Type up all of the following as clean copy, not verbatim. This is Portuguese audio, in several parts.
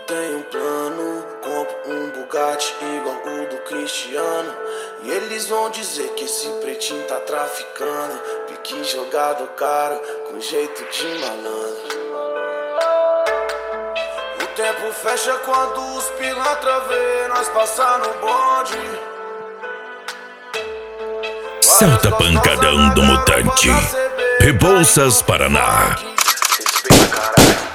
Tenho um plano, compro um Bugatti igual o do Cristiano. E eles vão dizer que esse pretinho tá traficando. Pique jogado caro, com jeito de malandro. O tempo fecha quando os pilantra vê nós passar no bonde. Celta Pancadão do Mutante, Rebouças, Paraná. Respeita, caralho.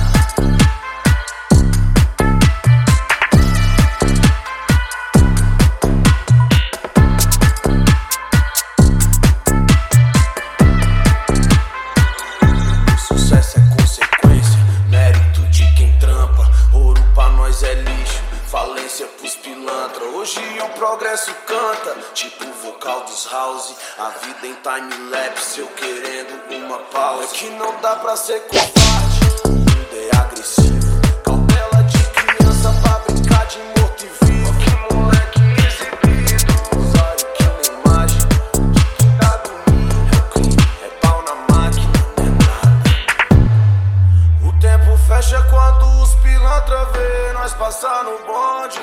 Sucesso é consequência, mérito de quem trampa. Ouro pra nós é lixo, falência pros pilantra. Hoje o progresso canta, tipo o vocal dos house. A vida em time-lapse, eu querendo uma pausa. É que não dá pra ser covarde, o mundo é agressivo. Cautela de criança pra brincar de morto e vivo. Que moleque exibido, usuário que nem mágico. De quem dá domingo é o crime, é pau na máquina, não é nada. O tempo fecha quando os pilantra vê nós passar no bonde.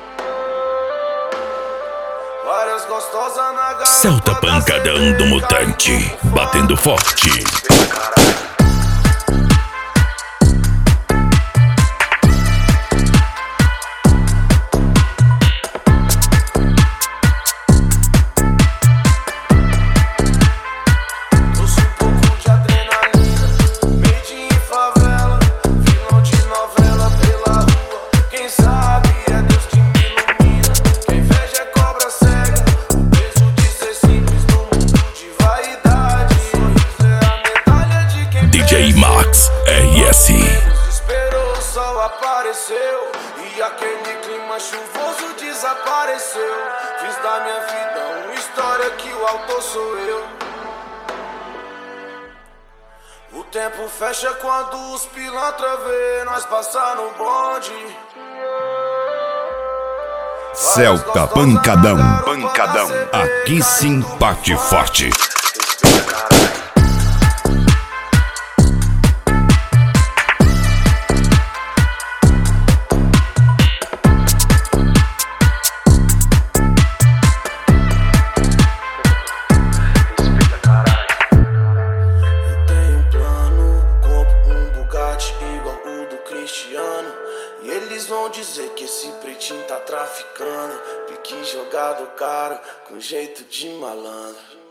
Várias gostosas na garota. Celta Pancadão do Mutante, batendo forte. Trouxe um pouco de adrenalina, made em favela, vilão de novela pela rua. Quem sabe é Deus que me ilumina. Quem inveja é cobra cega, o peso de ser simples no mundo de vaidade. Sorriso é a medalha de quem DJ Max RS. esperou, o sol apareceu e aquele clima chuvoso desapareceu. Fiz da minha vida uma história que o autor sou eu. O tempo fecha quando os pilantra vê nós passar no bonde. Celta Pancadão, Pancadão. Aqui sim bate forte. Respeita, caralho. Respeita, caralho. Eu tenho um plano, compro um Bugatti igual o do Cristiano. E eles vão dizer que esse pretinho tá traficando. Pique jogado caro, com jeito de malandro.